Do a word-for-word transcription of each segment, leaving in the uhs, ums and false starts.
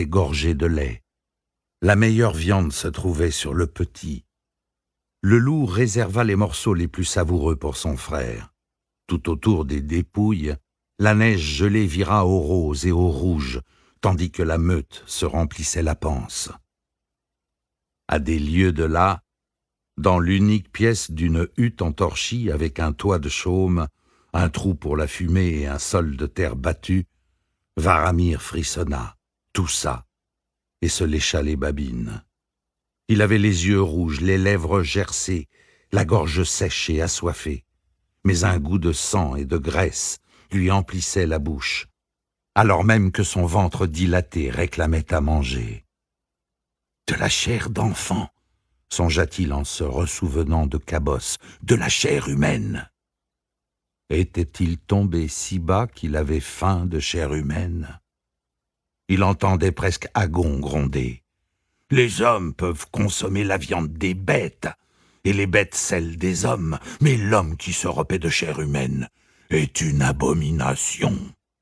gorgé de lait. La meilleure viande se trouvait sur le petit. Le loup réserva les morceaux les plus savoureux pour son frère. Tout autour des dépouilles, la neige gelée vira au rose et au rouge, tandis que la meute se remplissait la panse. À des lieues de là, dans l'unique pièce d'une hutte en torchis avec un toit de chaume, un trou pour la fumée et un sol de terre battue, Varamir frissonna, toussa et se lécha les babines. Il avait les yeux rouges, les lèvres gercées, la gorge sèche et assoiffée, mais un goût de sang et de graisse lui emplissait la bouche, alors même que son ventre dilaté réclamait à manger. De la chair d'enfant, songea-t-il en se ressouvenant de Cabosse, de la chair humaine. Était-il tombé si bas qu'il avait faim de chair humaine? Il entendait presque Agon gronder. Les hommes peuvent consommer la viande des bêtes, et les bêtes celle des hommes, mais l'homme qui se repaît de chair humaine est une abomination.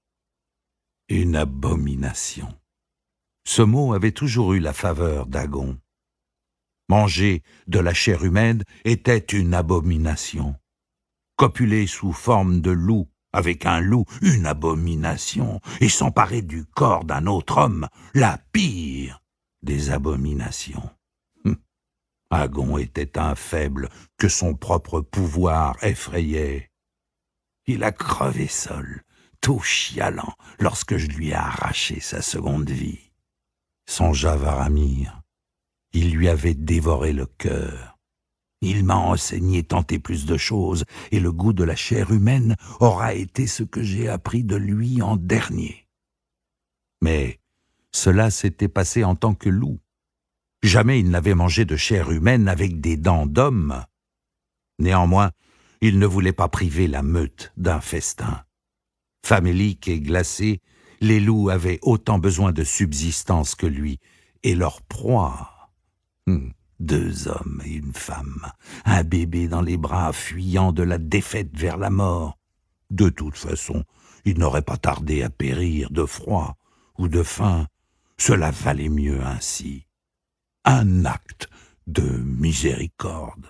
Une abomination. Ce mot avait toujours eu la faveur d'Agon. Manger de la chair humaine était une abomination. Copuler sous forme de loup avec un loup, une abomination, et s'emparer du corps d'un autre homme, la pire des abominations. Hum. Agon était un faible que son propre pouvoir effrayait. Il a crevé seul, tout chialant, lorsque je lui ai arraché sa seconde vie. Songea Varamir. Il lui avait dévoré le cœur. Il m'a enseigné tant et plus de choses, et le goût de la chair humaine aura été ce que j'ai appris de lui en dernier. Mais cela s'était passé en tant que loup. Jamais il n'avait mangé de chair humaine avec des dents d'homme. Néanmoins, il ne voulait pas priver la meute d'un festin. Faméliques et glacés, les loups avaient autant besoin de subsistance que lui, et leur proie... Hum. Deux hommes et une femme, un bébé dans les bras fuyant de la défaite vers la mort. De toute façon, il n'aurait pas tardé à périr de froid ou de faim. Cela valait mieux ainsi. Un acte de miséricorde.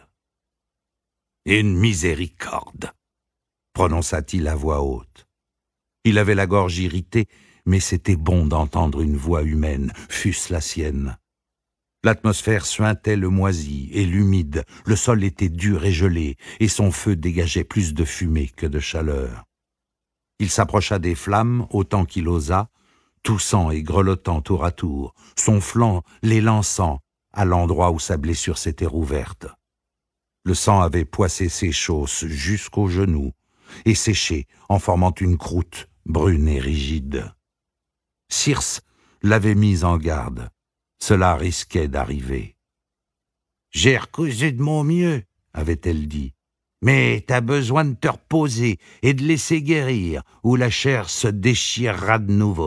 Une miséricorde, prononça-t-il à voix haute. Il avait la gorge irritée, mais c'était bon d'entendre une voix humaine, fût-ce la sienne. L'atmosphère suintait le moisi et l'humide, le sol était dur et gelé, et son feu dégageait plus de fumée que de chaleur. Il s'approcha des flammes autant qu'il osa, toussant et grelottant tour à tour, son flanc les lançant à l'endroit où sa blessure s'était rouverte. Le sang avait poissé ses chausses jusqu'aux genoux, et séché en formant une croûte brune et rigide. Circe l'avait mise en garde. Cela risquait d'arriver. « J'ai recousu de mon mieux, » avait-elle dit, « mais t'as besoin de te reposer et de laisser guérir, ou la chair se déchirera de nouveau. »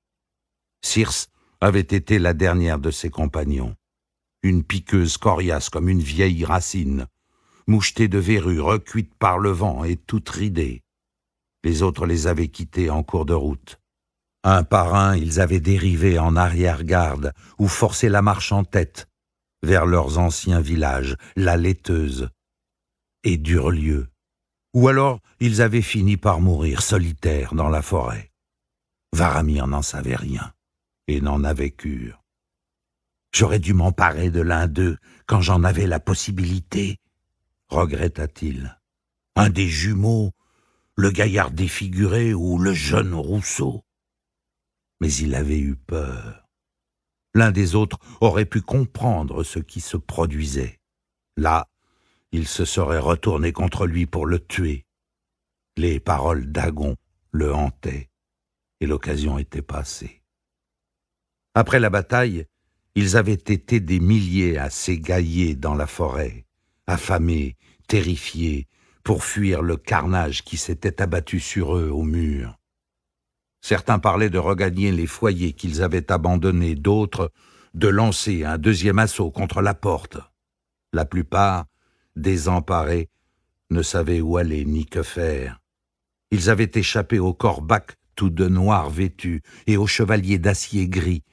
Circe avait été la dernière de ses compagnons, une piqueuse coriace comme une vieille racine, mouchetée de verrues, recuite par le vent et toute ridée. Les autres les avaient quittés en cours de route. Un par un, ils avaient dérivé en arrière-garde ou forcé la marche en tête vers leurs anciens villages, la laiteuse et Durlieu. Ou alors, ils avaient fini par mourir solitaires dans la forêt. Varamir n'en savait rien et n'en avait cure. J'aurais dû m'emparer de l'un d'eux quand j'en avais la possibilité, regretta-t-il. Un des jumeaux, le gaillard défiguré ou le jeune Rousseau. Mais il avait eu peur. L'un des autres aurait pu comprendre ce qui se produisait. Là, il se serait retourné contre lui pour le tuer. Les paroles d'Agon le hantaient, et l'occasion était passée. Après la bataille, ils avaient été des milliers à s'égailler dans la forêt, affamés, terrifiés, pour fuir le carnage qui s'était abattu sur eux au mur. Certains parlaient de regagner les foyers qu'ils avaient abandonnés, d'autres de lancer un deuxième assaut contre la porte. La plupart, désemparés, ne savaient où aller ni que faire. Ils avaient échappé aux corbacs tout de noir vêtus et aux chevaliers d'acier gris